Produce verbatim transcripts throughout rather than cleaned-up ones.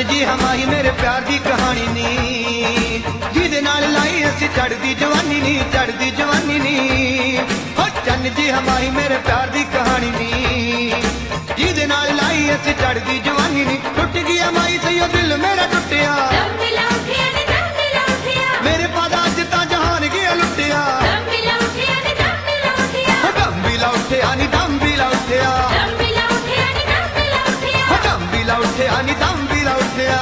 जी हमारी मेरे प्यार दी कहानी नी, जिहदे नाल लाई असी चढ़दी जवानी नी, चढ़दी जवानी नी। हो चन्न जी हमारी मेरे प्यार दी कहानी नी, जिहदे नाल लाई असी चढ़दी जवानी नी। टुट गया माई सैयो दिल मेरा टुटिया, मेरे पादा अज तां जहान गया लुटिया। दम भी ला उठिया नी दम भी ला उठिया, दम भी ला उठिया नी दम भी ला उठिया।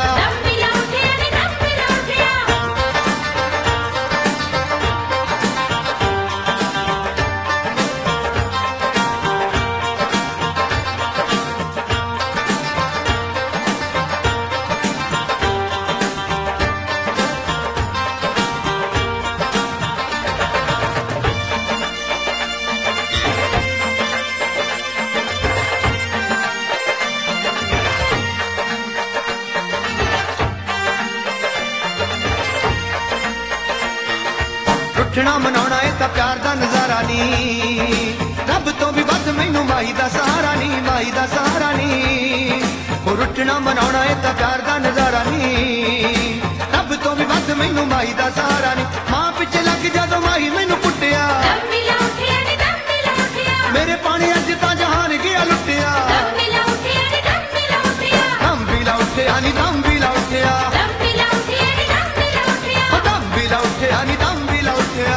रुठना मनाउणा ए तां प्यार दा नज़ारा नी, रब तो भी वध मैनू माही दा सहारा नी, माही दा सहारा नी। ओ रुठना मनाउणा ए तां प्यार दा नज़ारा नी, रब तो भी वध मैनू माही दा सहारा नी। मां पिछे लग जदों माही मैनू कुटिया, मेरे पानी अज तां जहान गया लुटिया। दम भी ला उठिया नी दम भी ला उठिया, दम भी ला उठिया नी दम भी ला उठिया।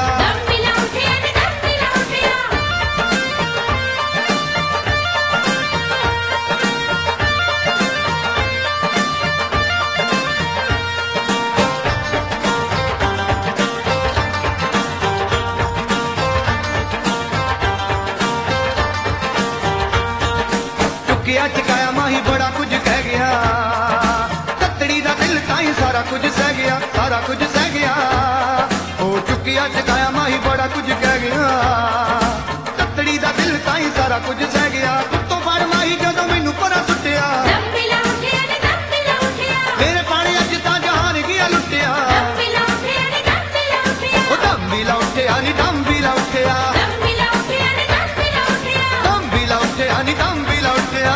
चुकिया चकाया माही बड़ा कुछ कह गया, कतड़ी दा दिल ताई सारा कुछ सह गया, सारा कुछ सह गया। ओ चुकिया चकाया माही बड़ा कुछ कह गया, कतड़ी दा दिल ताई सारा कुछ सह गया। तो फड़ माही जदों मैनू परा सुटिया, मेरे पानी अज तां जहान गया लुटिया। ओ दम भी ला उठिया नी दम भी ला उठिया, दम भी ला उठिया नी दम भी ला उठिया।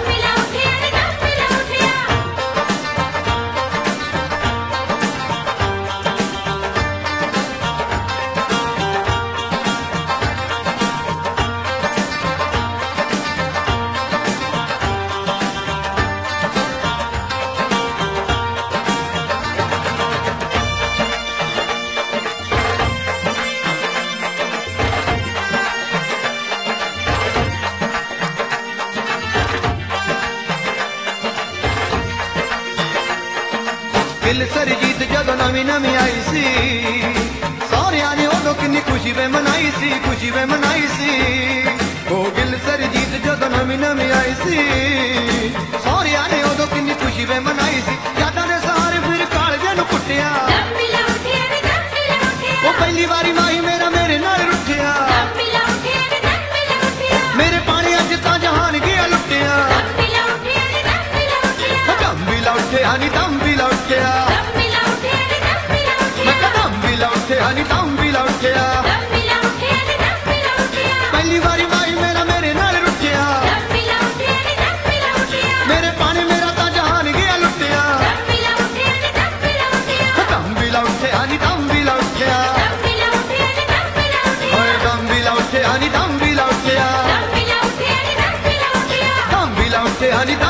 दिल सरजीत जदों नवी नवी आई सी, सौरिया ने उदों किन्नी खुशी वे मनाई सी, खुशी वे मनाई सी। ओ दिल सरजीत जदों नवी नवी आई सी, सौरिया ने उदों किन्नी खुशी वे मनाई सी। यादां दे सहारे फिर कालजे नूं कुटिया, ओ पहली बारी माही मेरा मेरे नाल रुठिया। मेरे पानी अज तां जहान गया लुटिया, दम भी ला उठिया नी दम भी ला उठिया, मैं दम भी ला उठिया नी दम भी ला उठिया। पहली बारी माही मेरा मेरे नाल रुठिया, मेरे पानी मेरा तां जहान गया लुटिया। दम भी ला उठिया नी दम भी ला उठिया, दम भी ला उठिया नी दम भी ला उठिया, दम भी ला उठिया नी